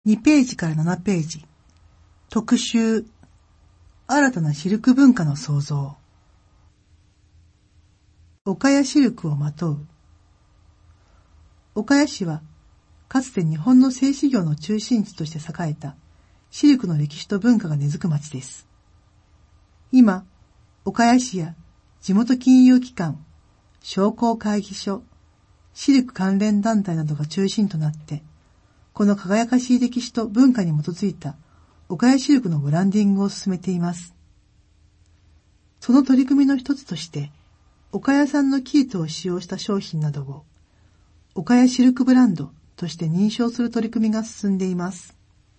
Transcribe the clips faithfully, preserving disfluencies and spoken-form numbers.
にページからななページ。特集。新たなシルク文化の創造。岡谷シルクをまとう。岡谷市は、かつて日本の製糸業の中心地として栄えたシルクの歴史と文化が根付く町です。今、岡谷市や地元金融機関、商工会議所、シルク関連団体などが中心となって、この輝かしい歴史と文化に基づいた岡谷シルクのブランディングを進めています。その取り組みの一つとして、岡谷産の生糸を使用した商品などを岡谷シルクブランドとして認証する取り組みが進んでいます。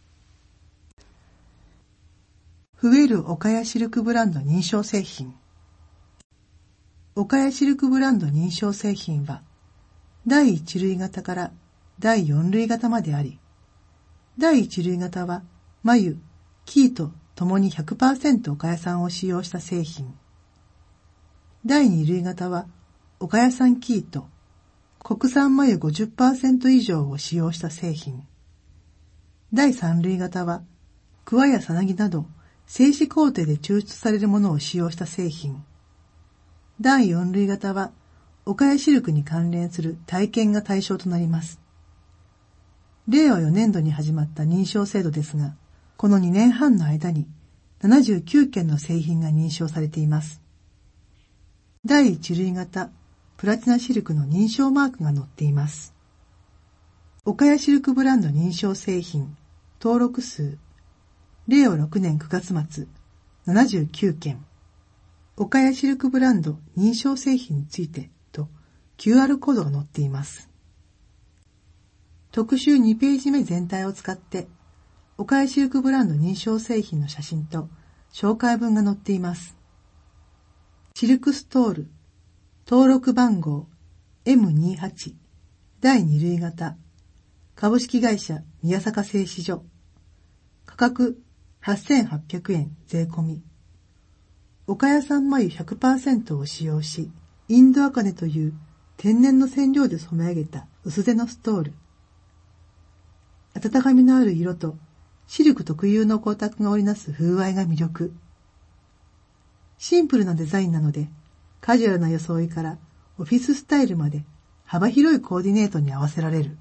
増える岡谷シルクブランド認証製品。岡谷シルクブランド認証製品は、だいいち類型からだいよん類型まであり、だいいち類型は繭、生糸ともに ひゃくパーセント 岡谷産を使用した製品。だいに類型は岡谷産生糸、国産繭 ごじゅっパーセント 以上を使用した製品。だいさん類型は桑やさなぎなど製糸工程で抽出されるものを使用した製品。だいよん類型は岡谷シルクに関連する体験が対象となります。れいわよねん度に始まった認証制度ですが、このにねんはんの間にななじゅうきゅうけんの製品が認証されています。だいいち類型プラチナシルクの認証マークが載っています。岡谷シルクブランド認証製品登録数れいわろくねんくがつ末ななじゅうきゅうけん。岡谷シルクブランド認証製品についてと キューアール コードが載っています。特集にページ目全体を使って岡谷シルクブランド認証製品の写真と紹介文が載っています。シルクストール登録番号 エムにじゅうはち だいに類型株式会社宮坂製糸所価格はっせんはっぴゃくえん税込み岡谷産繭 ひゃくパーセント を使用しインドアカネという天然の染料で染め上げた薄手のストール温かみのある色とシルク特有の光沢が織りなす風合いが魅力。シンプルなデザインなので、カジュアルな装いからオフィススタイルまで幅広いコーディネートに合わせられる。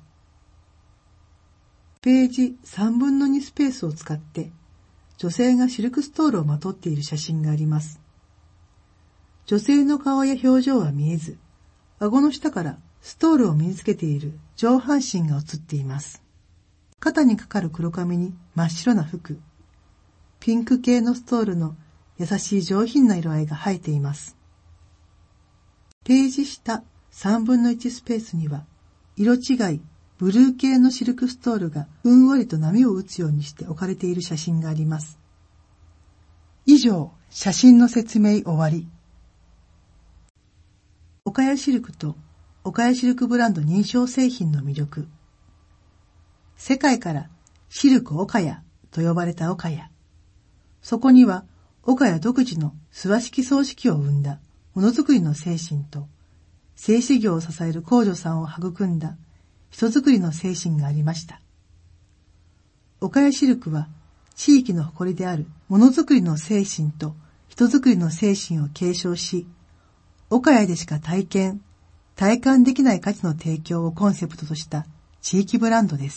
ページさんぶんのにスペースを使って女性がシルクストールをまとっている写真があります。女性の顔や表情は見えず、顎の下からストールを身につけている上半身が写っています。肩にかかる黒髪に真っ白な服、ピンク系のストールの優しい上品な色合いが映えています。ページ下さんぶんのいちスペースには、色違い、ブルー系のシルクストールがふんわりと波を打つようにして置かれている写真があります。以上、写真の説明終わり。岡谷シルクと岡谷シルクブランド認証製品の魅力。世界からシルク岡谷と呼ばれた岡谷。そこには岡谷独自の諏訪式葬式を生んだものづくりの精神と製糸業を支える工女さんを育んだ人づくりの精神がありました。岡谷シルクは地域の誇りであるものづくりの精神と人づくりの精神を継承し、岡谷でしか体験、体感できない価値の提供をコンセプトとした地域ブランドです。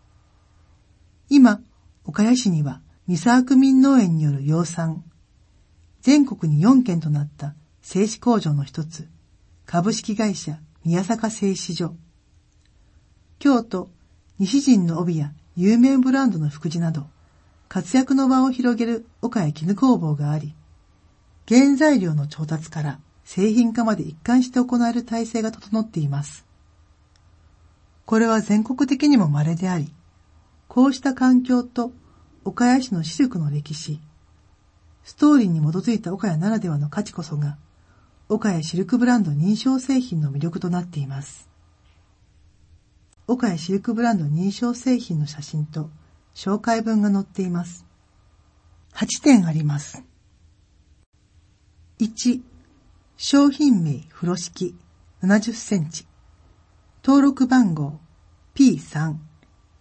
今、岡谷市には三沢区民農園による養蚕、全国によんけんとなった製糸工場の一つ、株式会社宮坂製糸所、京都、西陣の帯や有名ブランドの服地など、活躍の場を広げる岡谷絹工房があり、原材料の調達から製品化まで一貫して行える体制が整っています。これは全国的にも稀であり、こうした環境と岡谷市のシルクの歴史、ストーリーに基づいた岡谷ならではの価値こそが、岡谷シルクブランド認証製品の魅力となっています。岡谷シルクブランド認証製品の写真と紹介文が載っています。はちてんあります。いち、商品名風呂敷ななじゅっセンチ、登録番号 ピーさん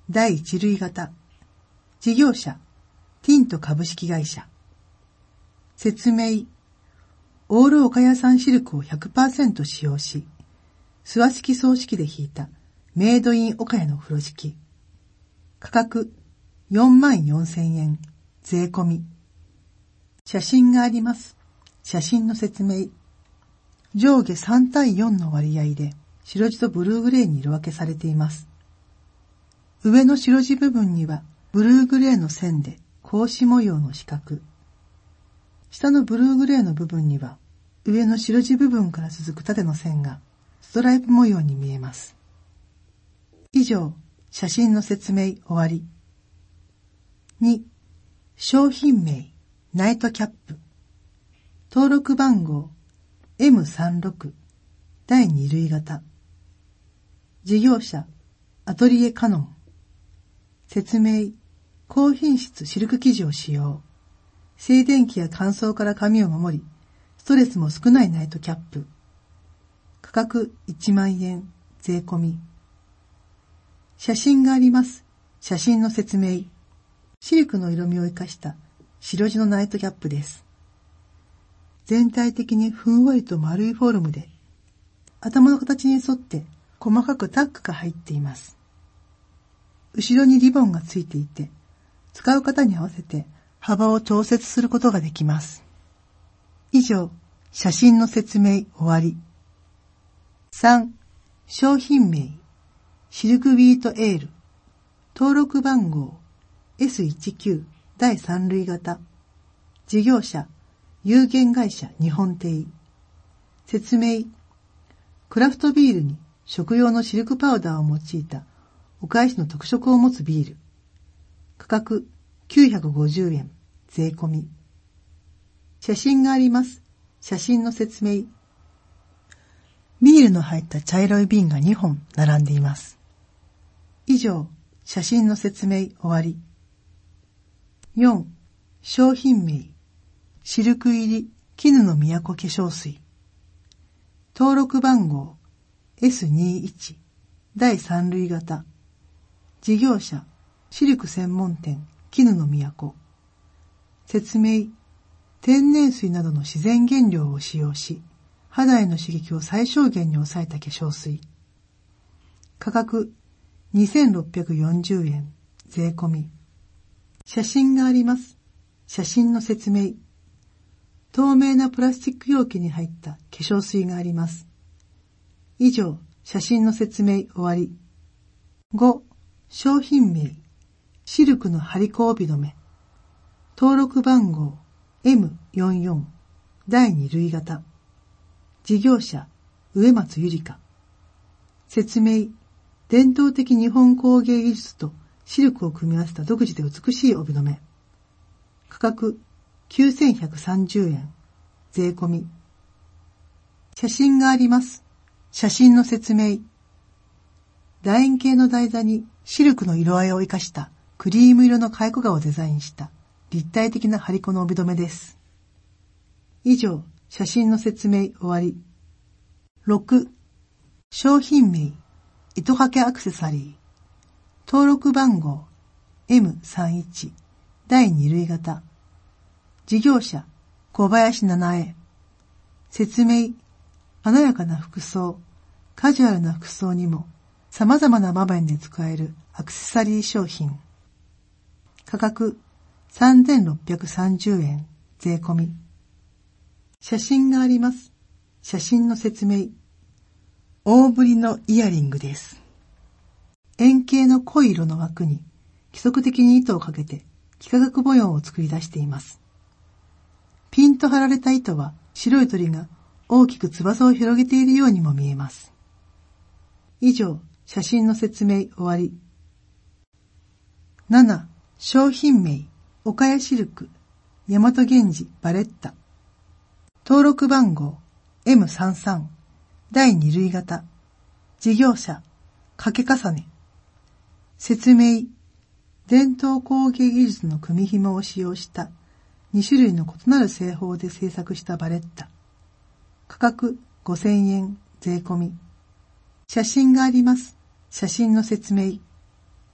だいいち類型。事業者、ティント株式会社。説明。オール岡谷産シルクを ひゃくパーセント 使用し、諏訪式総式で引いたメイドイン岡谷の風呂敷。価格よんまんよんせんえん、税込み。写真があります。写真の説明。上下さんたいよんの割合で白地とブルーグレーに色分けされています。上の白地部分にはブルーグレーの線で格子模様の四角。下のブルーグレーの部分には上の白地部分から続く縦の線がストライプ模様に見えます。以上、写真の説明終わり。に、商品名、ナイトキャップ。登録番号 エムさんじゅうろく だいに類型。事業者、アトリエカノン。説明、高品質シルク生地を使用。静電気や乾燥から髪を守り、ストレスも少ないナイトキャップ。価格いちまんえん、税込み。写真があります。写真の説明。シルクの色味を生かした白地のナイトキャップです。全体的にふんわりと丸いフォルムで、頭の形に沿って細かくタックが入っています。後ろにリボンがついていて、使う方に合わせて幅を調節することができます。以上、写真の説明終わり。さん、商品名、シルクビートエール。登録番号 エスじゅうきゅう だいさん類型。事業者、有限会社日本亭。説明。クラフトビールに食用のシルクパウダーを用いたお返しの特色を持つビール。価格きゅうひゃくごじゅうえん、税込み。写真があります。写真の説明。ビールの入った茶色い瓶がにほん並んでいます。以上、写真の説明終わり。よん、商品名、シルク入り絹の都化粧水。登録番号 エスにじゅういち だいさん類型。事業者、シルク専門店絹の都。説明。天然水などの自然原料を使用し、肌への刺激を最小限に抑えた化粧水。価格にせんろっぴゃくよんじゅうえん、税込み。写真があります。写真の説明。透明なプラスチック容器に入った化粧水があります。以上、写真の説明終わり。ご、商品名、シルクの張り子帯留め。登録番号 エムよんじゅうよん だいに類型。事業者、植松ゆりか。説明。伝統的日本工芸技術とシルクを組み合わせた独自で美しい帯留め。価格きゅうせんひゃくさんじゅうえん、税込み。写真があります。写真の説明。楕円形の台座にシルクの色合いを生かしたクリーム色の蚕画をデザインした立体的な張り子の帯留めです。以上、写真の説明終わり。ろく、商品名、糸掛けアクセサリー。登録番号 エムさんじゅういち だいに類型。事業者、小林七重。説明。華やかな服装、カジュアルな服装にも様々な場面で使えるアクセサリー商品。価格さんぜんろっぴゃくさんじゅうえん、税込み。写真があります。写真の説明。大ぶりのイヤリングです。円形の濃い色の枠に規則的に糸をかけて幾何学模様を作り出しています。ピンと張られた糸は白い鳥が大きく翼を広げているようにも見えます。以上、写真の説明終わり。なな、商品名、岡谷シルク、大和源氏バレッタ。登録番号 エムさんじゅうさん だいに類型。事業者、掛け重ね。説明。伝統工芸技術の組紐を使用したに種類の異なる製法で製作したバレッタ。価格ごせんえん、税込み。写真があります。写真の説明。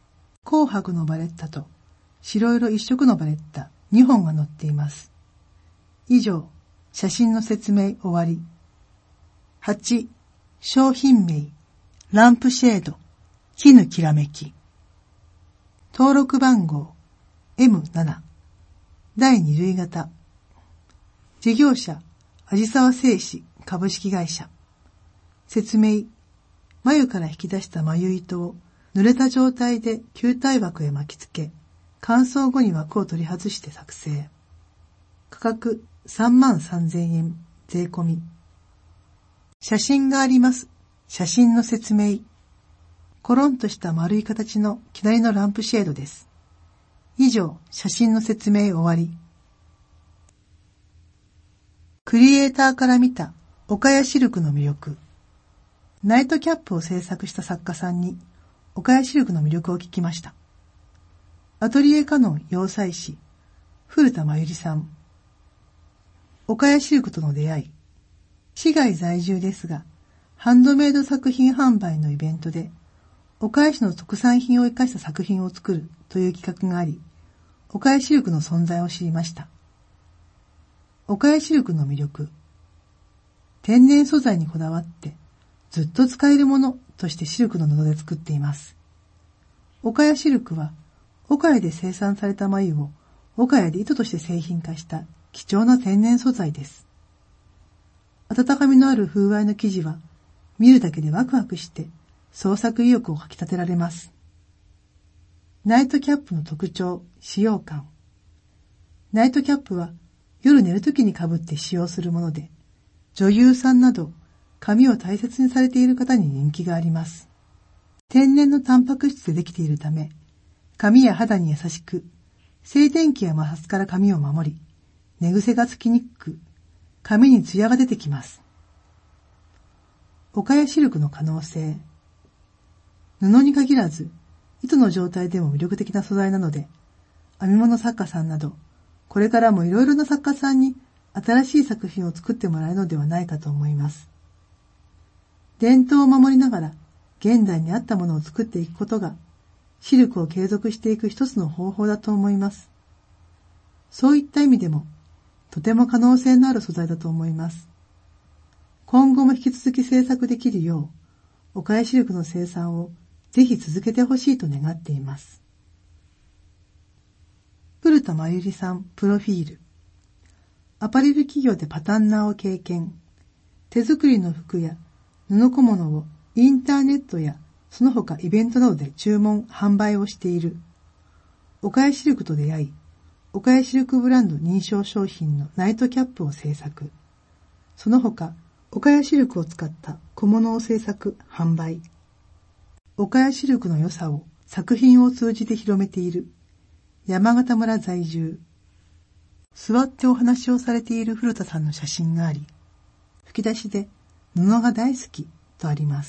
紅白のバレッタと白色一色のバレッタにほんが載っています。以上、写真の説明終わり。はち、商品名、ランプシェード、絹きらめき。登録番号 エムなな、だいに類型。事業者、味沢製紙株式会社。説明、眉から引き出した眉糸を濡れた状態で球体枠へ巻きつけ、乾燥後に枠を取り外して作成。価格さんまんさんぜんえん税込み。写真があります。写真の説明。コロンとした丸い形の左のランプシェードです。以上、写真の説明終わり。クリエイターから見た岡谷シルクの魅力。ナイトキャップを制作した作家さんに岡谷シルクの魅力を聞きました。アトリエカノン洋裁師、古田真由里さん。岡谷シルクとの出会い。市外在住ですが、ハンドメイド作品販売のイベントで、岡谷市の特産品を生かした作品を作るという企画があり、岡谷シルクの存在を知りました。岡谷シルクの魅力。天然素材にこだわって、ずっと使えるものとしてシルクの布で作っています。岡谷シルクは、岡谷で生産された繭を岡谷で糸として製品化した貴重な天然素材です。温かみのある風合いの生地は、見るだけでワクワクして創作意欲をかき立てられます。ナイトキャップの特徴、使用感。ナイトキャップは夜寝るときにかぶって使用するもので、女優さんなど髪を大切にされている方に人気があります。天然のタンパク質でできているため、髪や肌に優しく、静電気や摩擦から髪を守り、寝癖がつきにくく、髪にツヤが出てきます。岡谷シルクの可能性。布に限らず、糸の状態でも魅力的な素材なので、編み物作家さんなど、これからもいろいろな作家さんに新しい作品を作ってもらえるのではないかと思います。伝統を守りながら、現代に合ったものを作っていくことが、シルクを継続していく一つの方法だと思います。そういった意味でも、とても可能性のある素材だと思います。今後も引き続き制作できるよう、岡谷シルクの生産をぜひ続けてほしいと願っています。古田真由里さん、プロフィール。アパレル企業でパタンナーを経験。手作りの服や布小物をインターネットやその他イベントなどで注文、販売をしている。岡谷シルクと出会い、岡谷シルクブランド認証商品のナイトキャップを制作。その他、岡谷シルクを使った小物を制作、販売。岡谷シルクの良さを作品を通じて広めている。山形村在住。座ってお話をされている古田さんの写真があり、吹き出しで布が大好きとあります。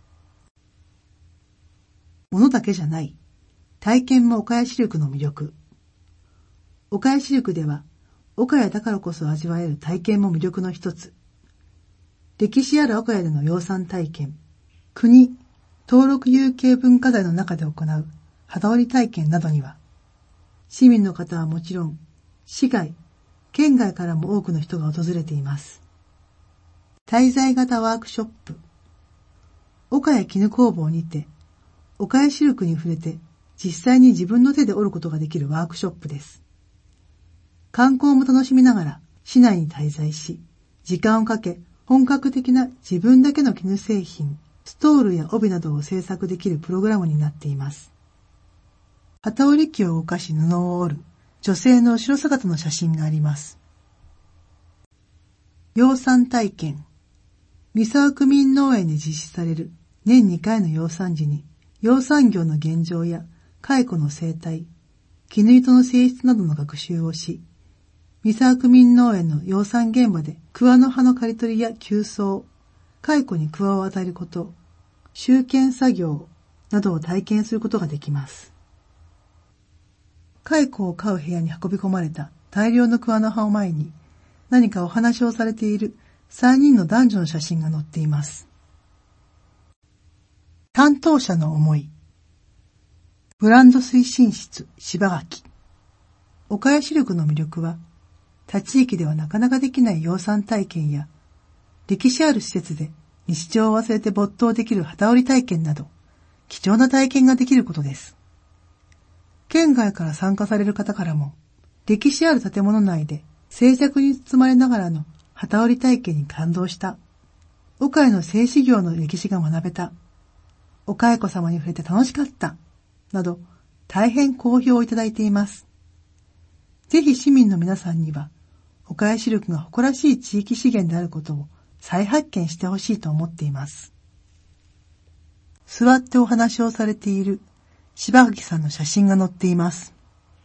物だけじゃない。体験も岡谷シルクの魅力。岡谷シルクでは、岡谷だからこそ味わえる体験も魅力の一つ。歴史ある岡谷での養蚕体験、国、登録有形文化財の中で行う肌織体験などには、市民の方はもちろん、市外、県外からも多くの人が訪れています。滞在型ワークショップ。岡谷絹工房にて、岡谷シルクに触れて実際に自分の手で織ることができるワークショップです。観光も楽しみながら市内に滞在し、時間をかけ本格的な自分だけの絹製品、ストールや帯などを制作できるプログラムになっています。機織り機を動かし布を織る女性の後ろ姿の写真があります。養蚕体験。三沢区民農園で実施される年にかいの養蚕時に、養蚕業の現状や蚕の生態、絹糸の性質などの学習をし、三沢区民農園の養蚕現場で桑の葉の刈り取りや吸草、蚕に桑を与えること、集権作業などを体験することができます。蚕を飼う部屋に運び込まれた大量の桑の葉を前に、何かお話をされているさんにんの男女の写真が載っています。担当者の思い。 ブランド推進室柴垣。岡谷シルクの魅力は、他地域ではなかなかできない養蚕体験や、歴史ある施設で日常を忘れて没頭できる機織り体験など、貴重な体験ができることです。県外から参加される方からも、歴史ある建物内で静寂に包まれながらの機織り体験に感動した。岡谷の製糸業の歴史が学べた。岡谷子様に触れて楽しかった。など、大変好評をいただいています。ぜひ市民の皆さんには、岡谷シルクが誇らしい地域資源であることを再発見してほしいと思っています。座ってお話をされている柴垣さんの写真が載っています。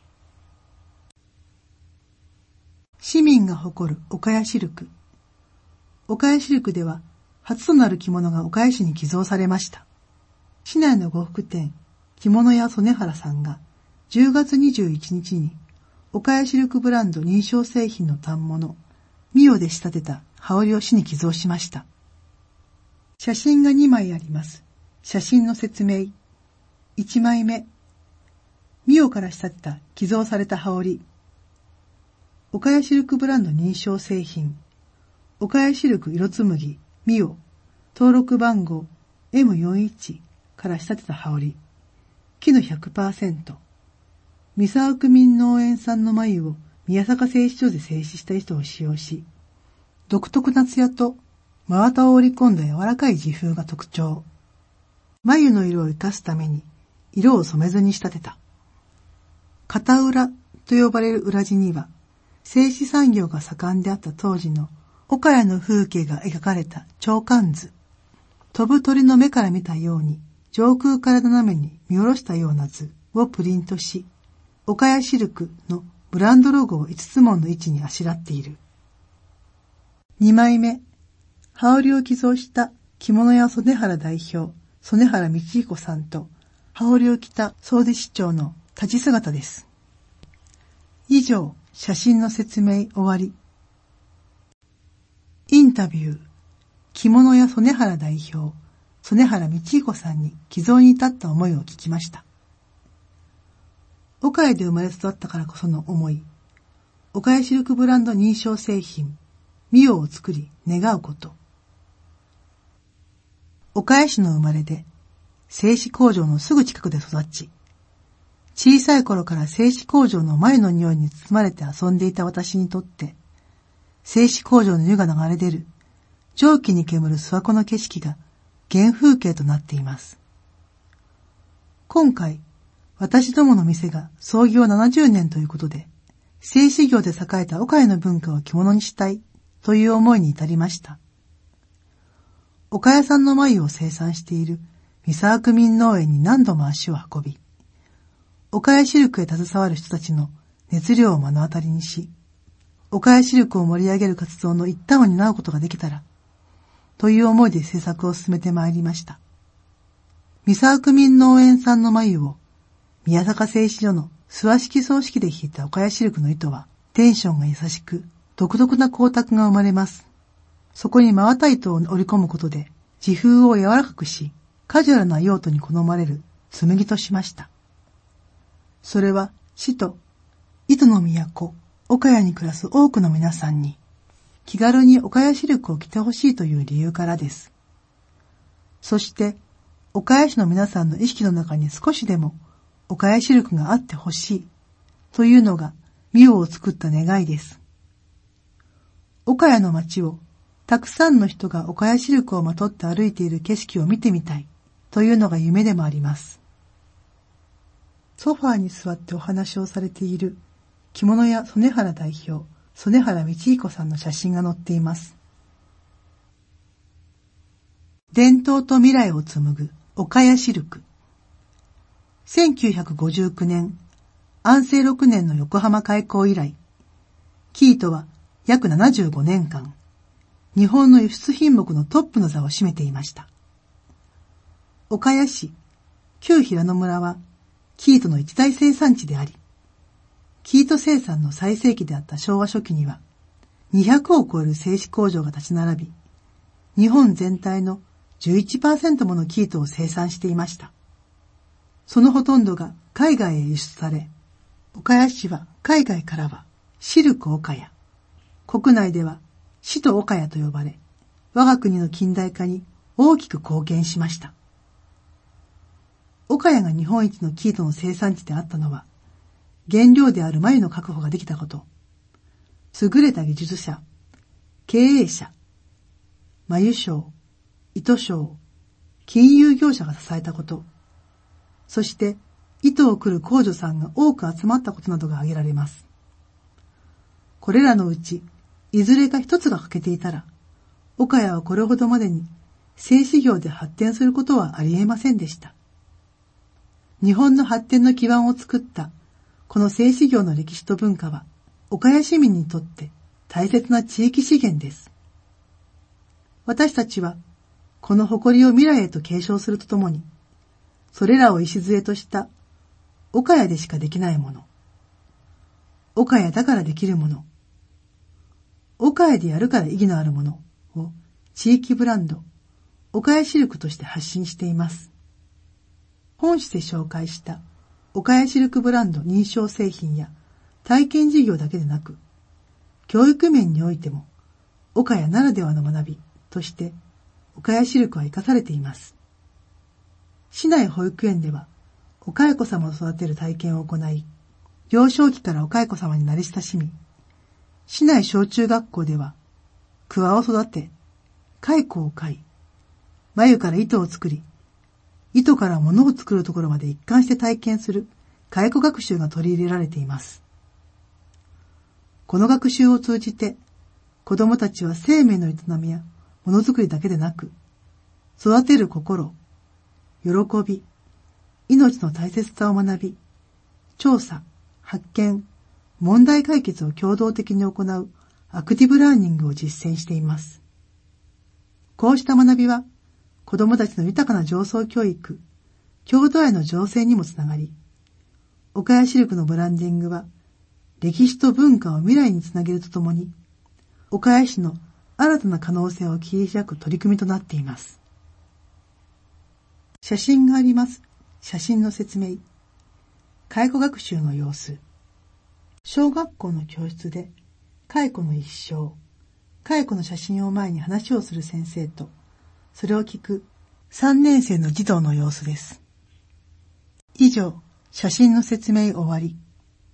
市民が誇る岡谷シルク。岡谷シルクでは初となる着物が岡谷市に寄贈されました。市内の呉服店、着物屋曽根原さんがじゅうがつにじゅういちにちに岡谷シルクブランド認証製品の反物、ミオで仕立てた羽織を市に寄贈しました。写真がにまいあります。写真の説明。いちまいめ。ミオから仕立てた寄贈された羽織。岡谷シルクブランド認証製品。岡谷シルク色紡ミオ。登録番号 エムよんじゅういち から仕立てた羽織。絹 ひゃくパーセント。三沢区民農園産の繭を宮坂製糸所で製糸した糸を使用し、独特な艶と真綿を織り込んだ柔らかい地風が特徴。繭の色を生かすために色を染めずに仕立てた。片裏と呼ばれる裏地には、製糸産業が盛んであった当時の岡谷の風景が描かれた鳥観図。飛ぶ鳥の目から見たように上空から斜めに見下ろしたような図をプリントし、岡谷シルクのブランドロゴをいつつもの位置にあしらっている。にまいめ、羽織を寄贈した着物屋曽根原代表、曽根原道彦さんと羽織を着た総理市長の立ち姿です。以上、写真の説明終わり。インタビュー、着物屋曽根原代表、曽根原道彦さんに寄贈に至った思いを聞きました。岡谷で生まれ育ったからこその思い、岡谷シルクブランド認証製品、ミオを作り願うこと。岡谷市の生まれで、製糸工場のすぐ近くで育ち、小さい頃から製糸工場の繭の匂いに包まれて遊んでいた私にとって、製糸工場の湯が流れ出る、蒸気に煙る諏訪湖の景色が原風景となっています。今回、私どもの店が創業ななじゅうねんということで、製糸業で栄えた岡谷の文化を着物にしたいという思いに至りました。岡谷産の繭を生産している三沢区民農園に何度も足を運び、岡谷シルクへ携わる人たちの熱量を目の当たりにし、岡谷シルクを盛り上げる活動の一端を担うことができたら、という思いで制作を進めてまいりました。三沢区民農園産の繭を宮坂製糸所の諏訪式総式で引いた岡谷シルクの糸はテンションが優しく独特な光沢が生まれます。そこに真綿糸を織り込むことで地風を柔らかくし、カジュアルな用途に好まれる紬としました。それは市と糸の都岡谷に暮らす多くの皆さんに気軽に岡谷シルクを着てほしいという理由からです。そして岡谷市の皆さんの意識の中に少しでも岡谷シルクがあってほしいというのがミオを作った願いです。岡谷の街をたくさんの人が岡谷シルクをまとって歩いている景色を見てみたいというのが夢でもあります。ソファーに座ってお話をされている着物屋曽根原代表、曽根原道彦さんの写真が載っています。伝統と未来を紡ぐ岡谷シルク。せんきゅうひゃくごじゅうきゅうねん、安政ろくねんの横浜開港以来、生糸は約ななじゅうごねんかん、日本の輸出品目のトップの座を占めていました。岡谷市、旧平野村は、生糸の一大生産地であり、生糸生産の最盛期であった昭和初期には、にひゃくを超える製糸工場が立ち並び、日本全体の じゅういちパーセント もの生糸を生産していました。 そのほとんどが海外へ輸出され、岡谷市は海外からはシルク岡谷、国内ではシト岡谷と呼ばれ、我が国の近代化に大きく貢献しました。岡谷が日本一の生糸の生産地であったのは、原料である繭の確保ができたこと、優れた技術者、経営者、繭商、糸商、金融業者が支えたこと、そして糸を繰る工女さんが多く集まったことなどが挙げられます。これらのうち、いずれか一つが欠けていたら、岡谷はこれほどまでに製糸業で発展することはありえませんでした。日本の発展の基盤を作ったこの製糸業の歴史と文化は、岡谷市民にとって大切な地域資源です。私たちは、この誇りを未来へと継承するとともに、それらを礎とした岡谷でしかできないもの、岡谷だからできるもの、岡谷でやるから意義のあるものを地域ブランド、岡谷シルクとして発信しています。本誌で紹介した岡谷シルクブランド認証製品や体験事業だけでなく、教育面においても岡谷ならではの学びとして岡谷シルクは生かされています。市内保育園では岡谷子様を育てる体験を行い、幼少期から岡谷子様に慣れ親しみ、市内小中学校では桑を育て、蚕を飼い、繭から糸を作り、糸から物を作るところまで一貫して体験する蚕学習が取り入れられています。この学習を通じて、子供たちは生命の営みやものづくりだけでなく、育てる心、喜び、命の大切さを学び、調査、発見、問題解決を共同的に行うアクティブラーニングを実践しています。こうした学びは、子供たちの豊かな情操教育、郷土愛の醸成にもつながり、岡谷シルクのブランディングは、歴史と文化を未来につなげるとともに、岡谷市の新たな可能性を切り開く取り組みとなっています。写真があります。写真の説明。蚕学習の様子。小学校の教室で、蚕の一生、蚕の写真を前に話をする先生と、それを聞くさんねん生の児童の様子です。以上、写真の説明終わり。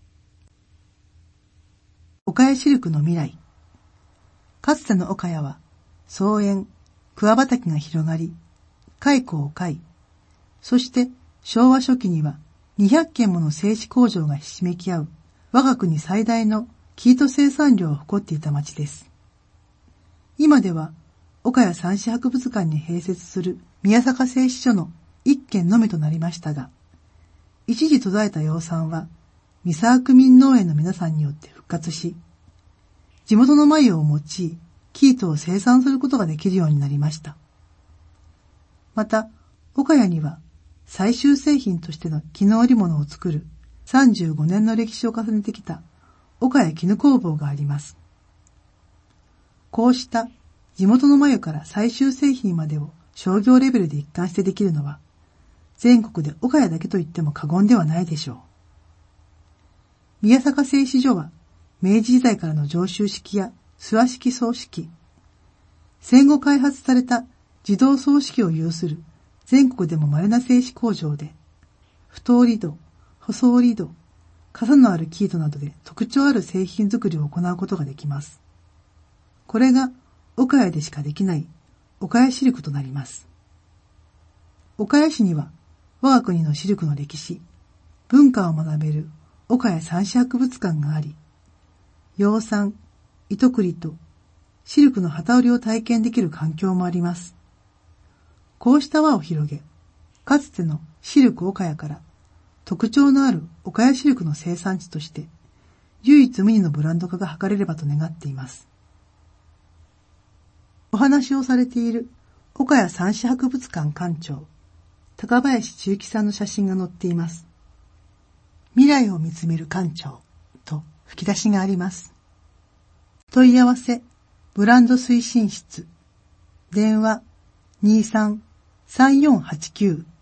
岡谷シルクの未来。かつての岡谷は、草園、桑畑が広がり、蚕を飼い、そして昭和初期にはにひゃっけんもの製糸工場がひしめき合う、我が国最大の生糸生産量を誇っていた町です。今では、岡谷蚕糸博物館に併設する宮坂製糸所の一軒のみとなりましたが、一時途絶えた養蚕は、三沢区民農園の皆さんによって復活し、地元の繭を用い、生糸を生産することができるようになりました。また、岡谷には、最終製品としての絹織物を作るさんじゅうごねんの歴史を重ねてきた岡谷絹工房があります。こうした地元の繭から最終製品までを商業レベルで一貫してできるのは、全国で岡谷だけと言っても過言ではないでしょう。宮坂製糸所は、明治時代からの上州式や諏訪式葬式、戦後開発された自動葬式を有する全国でも稀な製糸工場で、太織戸、細織戸、傘のある生糸などで特徴ある製品作りを行うことができます。これが岡谷でしかできない岡谷シルクとなります。岡谷市には我が国のシルクの歴史、文化を学べる岡谷蚕糸博物館があり、養蚕、糸繰りとシルクの機織りを体験できる環境もあります。こうした輪を広げ、かつてのシルク岡谷から特徴のある岡谷シルクの生産地として唯一無二のブランド化が図れればと願っています。お話をされている岡谷蚕糸博物館館長、高林千幸さんの写真が載っています。未来を見つめる館長と吹き出しがあります。問い合わせ、ブランド推進室、電話 にじゅうさん さんよんはちきゅう